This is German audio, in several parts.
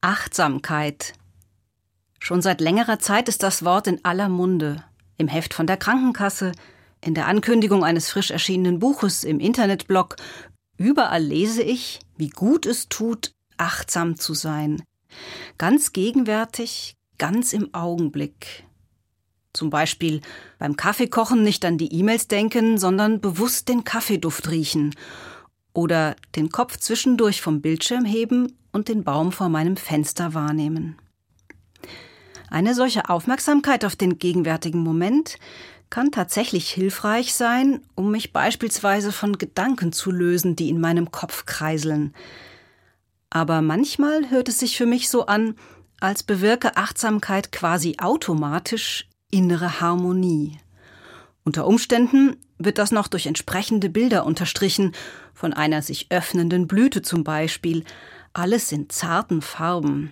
Achtsamkeit. Schon seit längerer Zeit ist das Wort in aller Munde. Im Heft von der Krankenkasse, in der Ankündigung eines frisch erschienenen Buches, im Internetblog. Überall lese ich, wie gut es tut, achtsam zu sein. Ganz gegenwärtig, ganz im Augenblick. Zum Beispiel beim Kaffeekochen nicht an die E-Mails denken, sondern bewusst den Kaffeeduft riechen. Oder den Kopf zwischendurch vom Bildschirm heben und den Baum vor meinem Fenster wahrnehmen. Eine solche Aufmerksamkeit auf den gegenwärtigen Moment kann tatsächlich hilfreich sein, um mich beispielsweise von Gedanken zu lösen, die in meinem Kopf kreiseln. Aber manchmal hört es sich für mich so an, als bewirke Achtsamkeit quasi automatisch innere Harmonie. Unter Umständen wird das noch durch entsprechende Bilder unterstrichen, von einer sich öffnenden Blüte zum Beispiel, alles in zarten Farben.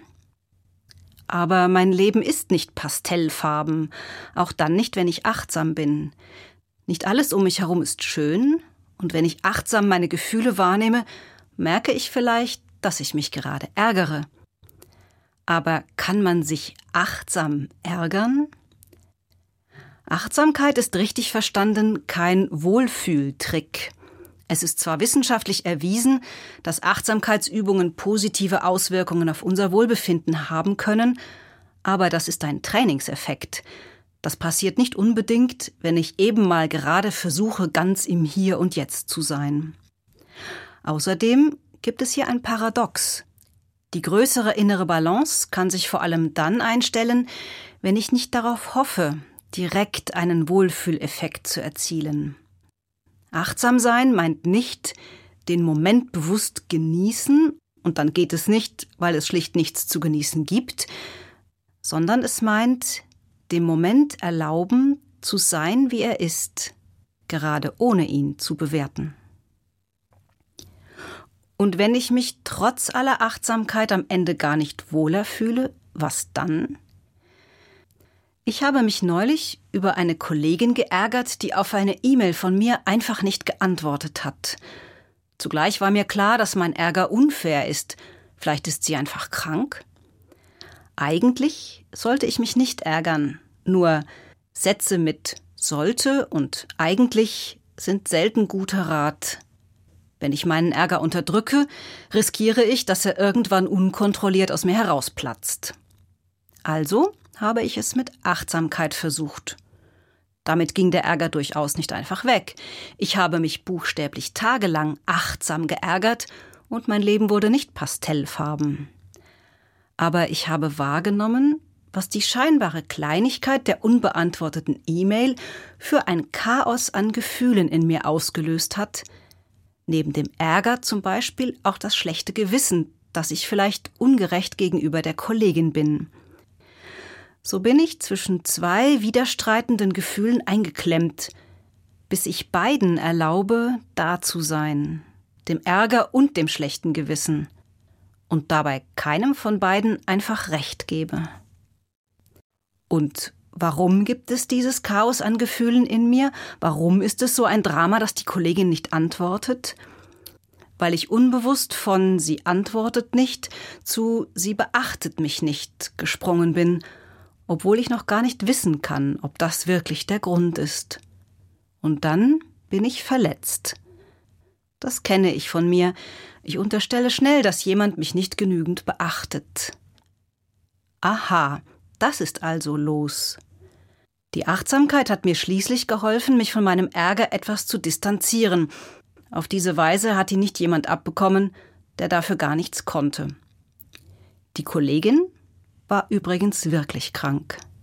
Aber mein Leben ist nicht Pastellfarben, auch dann nicht, wenn ich achtsam bin. Nicht alles um mich herum ist schön, und wenn ich achtsam meine Gefühle wahrnehme, merke ich vielleicht, dass ich mich gerade ärgere. Aber kann man sich achtsam ärgern? Achtsamkeit ist richtig verstanden kein Wohlfühltrick. Es ist zwar wissenschaftlich erwiesen, dass Achtsamkeitsübungen positive Auswirkungen auf unser Wohlbefinden haben können, aber das ist ein Trainingseffekt. Das passiert nicht unbedingt, wenn ich eben mal gerade versuche, ganz im Hier und Jetzt zu sein. Außerdem gibt es hier ein Paradox. Die größere innere Balance kann sich vor allem dann einstellen, wenn ich nicht darauf hoffe, direkt einen Wohlfühleffekt zu erzielen. Achtsam sein meint nicht, den Moment bewusst genießen, und dann geht es nicht, weil es schlicht nichts zu genießen gibt, sondern es meint, dem Moment erlauben, zu sein, wie er ist, gerade ohne ihn zu bewerten. Und wenn ich mich trotz aller Achtsamkeit am Ende gar nicht wohler fühle, was dann? Ich habe mich neulich über eine Kollegin geärgert, die auf eine E-Mail von mir einfach nicht geantwortet hat. Zugleich war mir klar, dass mein Ärger unfair ist. Vielleicht ist sie einfach krank? Eigentlich sollte ich mich nicht ärgern. Nur Sätze mit sollte und eigentlich sind selten guter Rat. Wenn ich meinen Ärger unterdrücke, riskiere ich, dass er irgendwann unkontrolliert aus mir herausplatzt. Also habe ich es mit Achtsamkeit versucht. Damit ging der Ärger durchaus nicht einfach weg. Ich habe mich buchstäblich tagelang achtsam geärgert und mein Leben wurde nicht pastellfarben. Aber ich habe wahrgenommen, was die scheinbare Kleinigkeit der unbeantworteten E-Mail für ein Chaos an Gefühlen in mir ausgelöst hat. Neben dem Ärger zum Beispiel auch das schlechte Gewissen, dass ich vielleicht ungerecht gegenüber der Kollegin bin. So bin ich zwischen zwei widerstreitenden Gefühlen eingeklemmt, bis ich beiden erlaube, da zu sein, dem Ärger und dem schlechten Gewissen, und dabei keinem von beiden einfach Recht gebe. Und warum gibt es dieses Chaos an Gefühlen in mir? Warum ist es so ein Drama, dass die Kollegin nicht antwortet? Weil ich unbewusst von „sie antwortet nicht“ zu „sie beachtet mich nicht“ gesprungen bin, obwohl ich noch gar nicht wissen kann, ob das wirklich der Grund ist. Und dann bin ich verletzt. Das kenne ich von mir. Ich unterstelle schnell, dass jemand mich nicht genügend beachtet. Aha, das ist also los. Die Achtsamkeit hat mir schließlich geholfen, mich von meinem Ärger etwas zu distanzieren. Auf diese Weise hat ihn nicht jemand abbekommen, der dafür gar nichts konnte. Die Kollegin war übrigens wirklich krank.